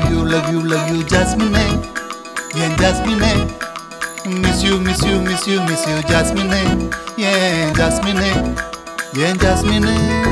love you, Jasmine. Yeah, Jasmine. Miss you, miss you, miss you, miss you, Jasmine. Yeah, Jasmine. Yeah, Jasmine.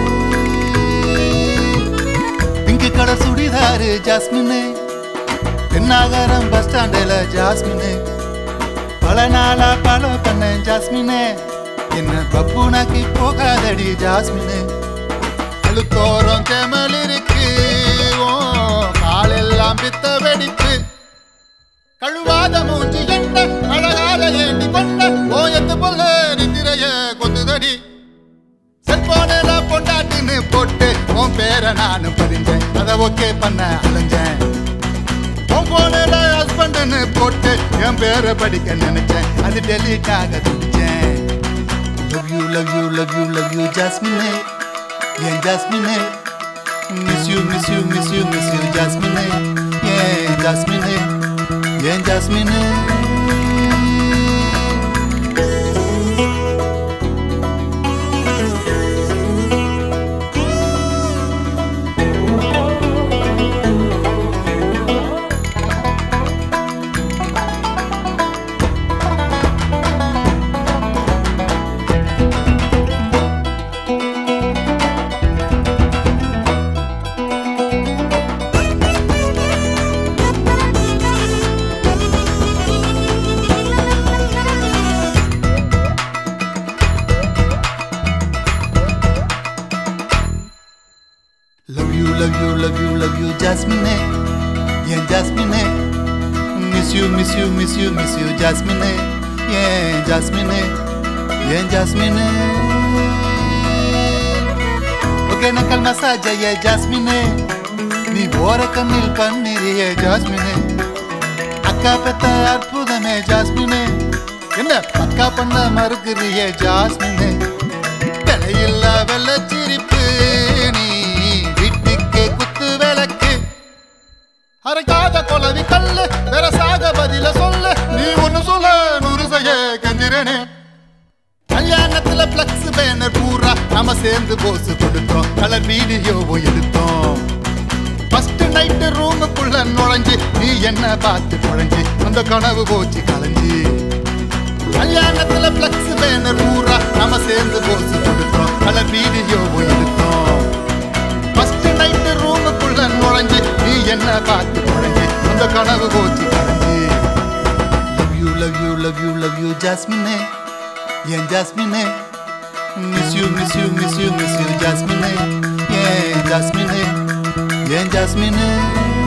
Pink color sudidar, Jasmine. Nagaram bus stand la Jasmine. Pala nala palo panne Jasmine. Enna bappuna ki pokadadi Jasmine. Aluthoram themal irukku o kaalellam pitta vedippu kaluvada moonji enda alagala endi konda oyathu polla nindiraye kondudadi cellphone la pondaatinu potte on pera nanu padinjen adha okay panna alanjen on phone la husband nu potte en pera padikka nenechen adu delete aga thudichen love you Jasmine. Yeah, Jasmine. Miss you, miss you, miss you, miss you, Jasmine. Yeah, Jasmine. Yeah, Jasmine. Love you, Jasmine. Yeah, Jasmine. Miss you, miss you, miss you, miss you, Jasmine. Yeah, Jasmine. Yeah, Jasmine. Okay, nakal massage, yeah, Jasmine. Ni bora kamil panniri, yeah, Jasmine. Akka petta arpudame, Jasmine. Enna pakka panna marukiri, yeah, Jasmine. Telayilla vella chirippu ni அரகாத கொலவி கல்லு வெரசாக பதில சொல்லு நீ ஒன்னு சொல்ல நூறு செய்ய கஞ்சிரனே கல்யாணத்துல flux banner பூரா நாம சேர்ந்து போஸ் கொடுத்தோம் கலர் வீடியோவோ எடுத்தோம் ஃபர்ஸ்ட் நைட் ரூமுக்குள்ள நுழைஞ்சு நீ என்ன பார்த்து குழஞ்சி அந்த கனவு போச்சு கலைஞ்சி கல்யாணத்துல பிளக்ஸ் பேனர் பூரா நாம சேர்ந்து போஸ் கொடுத்தோம் கலர் வீடியோவோ எடுத்தோம் ஃபர்ஸ்ட் நைட் ரூமுக்குள்ள நுழைஞ்சு நீ என்ன பார்த்து குழஞ்சி அந்த கனவு போச்சு கலைஞ்சி love you Jasmine. Yeah, Jasmine. Miss you, miss you, miss you, miss you, Jasmine. Yeah, Jasmine. Yeah, Jasmine.